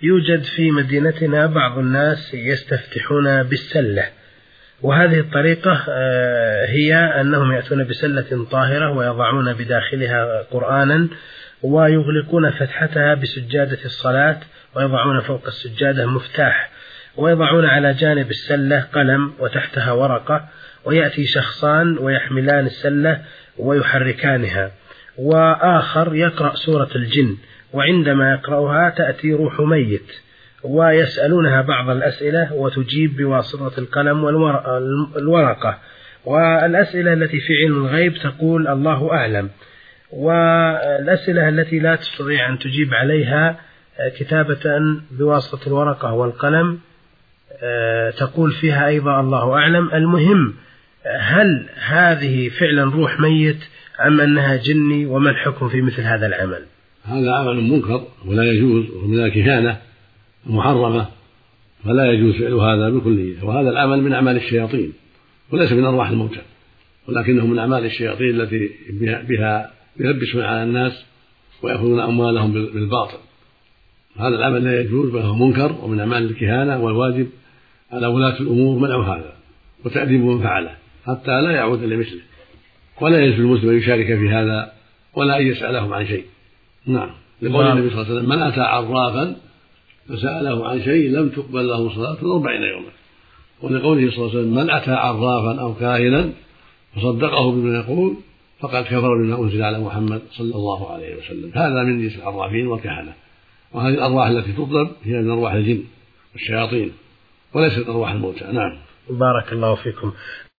يوجد في مدينتنا بعض الناس يستفتحون بالسلة، وهذه الطريقة هي أنهم يأتون بسلة طاهرة ويضعون بداخلها قرآنا ويغلقون فتحتها بسجادة الصلاة ويضعون فوق السجادة مفتاح ويضعون على جانب السلة قلم وتحتها ورقة، ويأتي شخصان ويحملان السلة ويحركانها، وآخر يقرأ سورة الجن، وعندما يقرأها تأتي روح ميت ويسألونها بعض الأسئلة وتجيب بواسطة القلم والورقة، والأسئلة التي في علم الغيب تقول الله أعلم، والأسئلة التي لا تستطيع أن تجيب عليها كتابة بواسطة الورقة والقلم تقول فيها أيضا الله أعلم. المهم، هل هذه فعلا روح ميت أم أنها جني، وما الحكم في مثل هذا العمل؟ هذا عمل منكر ولا يجوز، ومن الكهانة محرمة، فلا يجوز فعل هذا بالكلية، وهذا العمل من أعمال الشياطين وليس من أرواح الموتى، ولكنه من أعمال الشياطين التي بها يلبسون على الناس ويأخذون أموالهم بالباطل. هذا العمل لا يجوز بل هو منكر ومن أعمال الكهانة، والواجب على ولاة الأمور منع هذا وتأديب من فعله حتى لا يعود إلى مثله، ولا يجوز المسلم أن يشارك في هذا ولا أن يسألهم عن شيء. نعم، لقول النبي صلى الله عليه وسلم: من أتى عرافا فسأله عن شيء لم تقبل له صلاة 40 يوما. ولقوله صلى الله عليه وسلم: من أتى عرافا أو كاهنا فصدقه بما يقول فقد كفر بما أنزل على محمد صلى الله عليه وسلم. هذا من جنس العرافين والكهنة، وهذه الأرواح التي تطلب هي من أرواح الجن والشياطين وليست أرواح الموتى. نعم. بارك الله فيكم.